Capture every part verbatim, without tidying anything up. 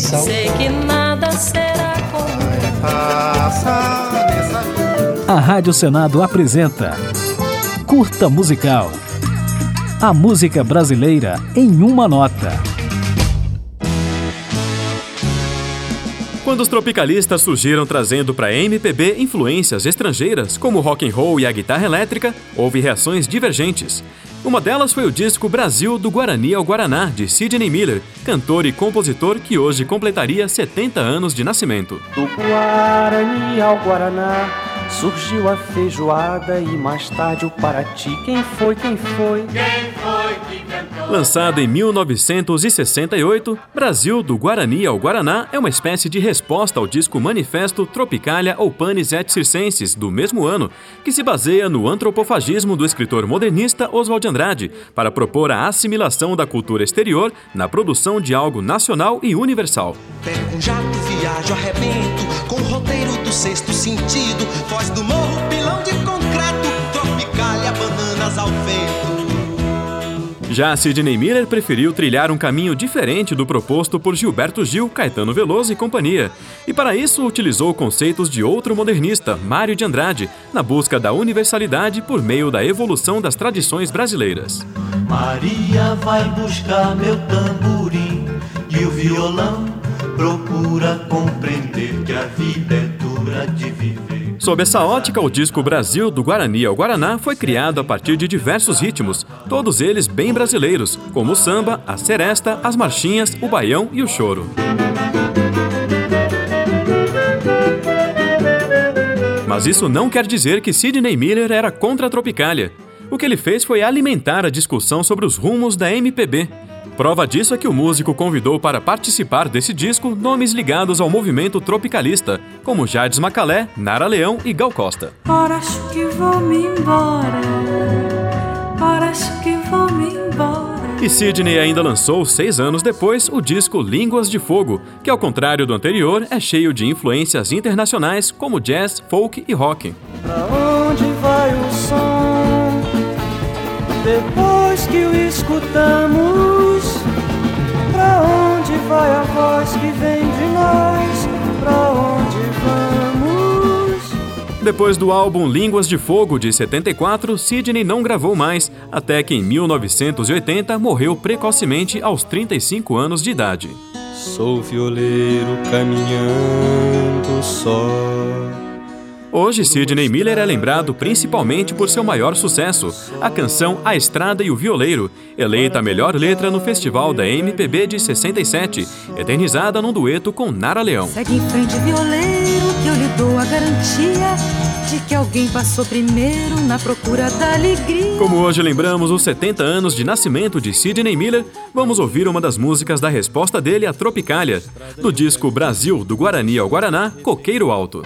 Universal. Sei que nada será como A Rádio Senado apresenta Curta Musical. A música brasileira em uma nota. Quando os tropicalistas surgiram trazendo para a M P B influências estrangeiras, como o rock and roll e a guitarra elétrica, houve reações divergentes. Uma delas foi o disco Brasil do Guarani ao Guaraná, de Sidney Miller, cantor e compositor que hoje completaria setenta anos de nascimento. Do Guarani ao Guaraná surgiu a feijoada e mais tarde o Paraty. Quem foi, quem foi? Quem foi que cantou? Lançado em mil novecentos e sessenta e oito, Brasil do Guarani ao Guaraná é uma espécie de resposta ao disco Manifesto Tropicalia ou Panis et Circenses, do mesmo ano, que se baseia no antropofagismo do escritor modernista Oswald de Andrade para propor a assimilação da cultura exterior na produção de algo nacional e universal. Pego um jato, viajo, arrebento com o roteiro do sexto sentido. Foz do morro, pilão de concreto, Tropicalia, bananas ao vento. Já Sidney Miller preferiu trilhar um caminho diferente do proposto por Gilberto Gil, Caetano Veloso e companhia. E para isso utilizou conceitos de outro modernista, Mário de Andrade, na busca da universalidade por meio da evolução das tradições brasileiras. Maria vai buscar meu tamborim e o violão procura compreender que a vida é dura de viver. Sob essa ótica, o disco Brasil do Guarani ao Guaraná foi criado a partir de diversos ritmos, todos eles bem brasileiros, como o samba, a seresta, as marchinhas, o baião e o choro. Mas isso não quer dizer que Sidney Miller era contra a Tropicalia. O que ele fez foi alimentar a discussão sobre os rumos da M P B. Prova disso é que o músico convidou para participar desse disco nomes ligados ao movimento tropicalista, como Jardim Macalé, Nara Leão e Gal Costa. Ora, acho que vou me embora. Ora, acho que vou me embora. E Sidney ainda lançou, seis anos depois, o disco Línguas de Fogo, que ao contrário do anterior, é cheio de influências internacionais como jazz, folk e rock. Pra onde vai o som? Depois que o escutamos, pra onde vai a voz que vem de nós? Pra onde vamos? Depois do álbum Línguas de Fogo, de setenta e quatro, Sidney não gravou mais, até que em mil novecentos e oitenta morreu precocemente aos trinta e cinco anos de idade. Sou violeiro caminhando só. Hoje, Sidney Miller é lembrado principalmente por seu maior sucesso, a canção A Estrada e o Violeiro, eleita a melhor letra no Festival da M P B de sessenta e sete, eternizada num dueto com Nara Leão. Segue em frente, violeiro, que eu lhe dou a garantia de que alguém passou primeiro na procura da alegria. Como hoje lembramos os setenta anos de nascimento de Sidney Miller, vamos ouvir uma das músicas da resposta dele à Tropicalia, do disco Brasil do Guarani ao Guaraná, Coqueiro Alto.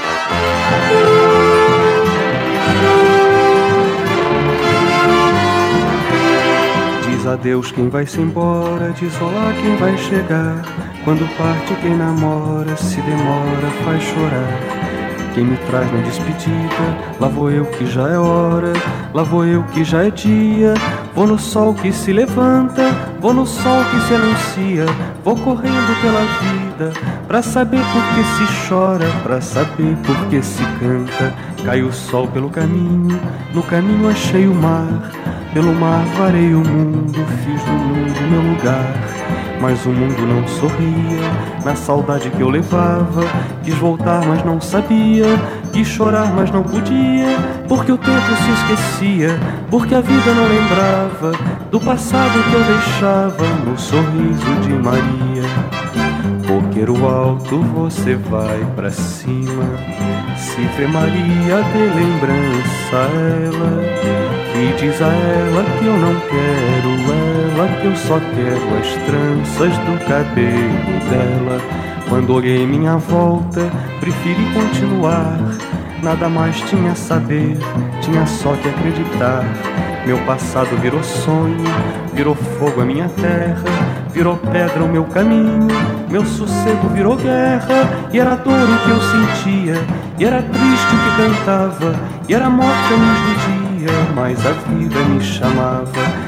Diz adeus quem vai-se embora, diz olá quem vai chegar. Quando parte quem namora, se demora, faz chorar. Quem me traz na despedida, lá vou eu que já é hora, lá vou eu que já é dia. Vou no sol que se levanta, vou no sol que se anuncia. Vou correndo pela vida, pra saber por que se chora, pra saber por que se canta. Cai o sol pelo caminho, no caminho achei o mar. Pelo mar varei o mundo, fiz do mundo meu lugar. Mas o mundo não sorria, na saudade que eu levava. Quis voltar, mas não sabia, quis chorar, mas não podia. Porque o tempo se esquecia, porque a vida não lembrava do passado que eu deixava no sorriso de Maria. Coqueiro alto, você vai pra cima, se vê Maria, dê lembrança a ela. E diz a ela que eu não quero ela, que eu só quero as tranças do cabelo dela. Quando olhei minha volta, preferi continuar. Nada mais tinha a saber, tinha só que acreditar. Meu passado virou sonho, virou fogo a minha terra, virou pedra o meu caminho, meu sossego virou guerra. E era dor o que eu sentia, e era triste o que cantava, e era morte a luz do dia. Mas a vida me chamava,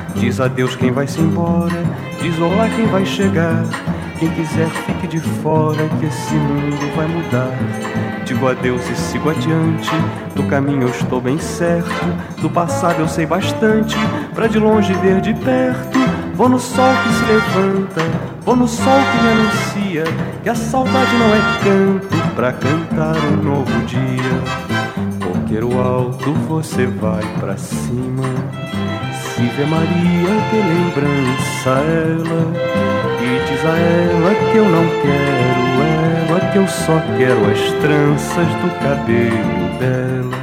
Diz adeus quem vai-se embora, diz olá quem vai chegar. Quem quiser fique de fora, que esse mundo vai mudar. Digo adeus e sigo adiante, do caminho eu estou bem certo. Do passado eu sei bastante, pra de longe ver de perto. Vou no sol que se levanta, vou no sol que me anuncia que a saudade não é canto pra cantar um novo dia. Coqueiro alto, você vai pra cima, se vê Maria, que lembrança ela. E diz a ela que eu não quero ela, que eu só quero as tranças do cabelo dela.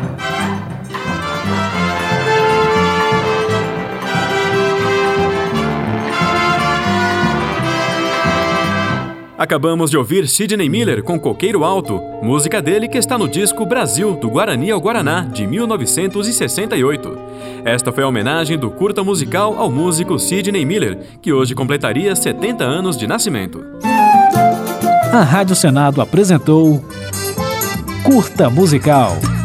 Acabamos de ouvir Sidney Miller com Coqueiro Alto, música dele que está no disco Brasil, do Guarani ao Guaraná, de mil novecentos e sessenta e oito. Esta foi a homenagem do curta musical ao músico Sidney Miller, que hoje completaria setenta anos de nascimento. A Rádio Senado apresentou Curta Musical.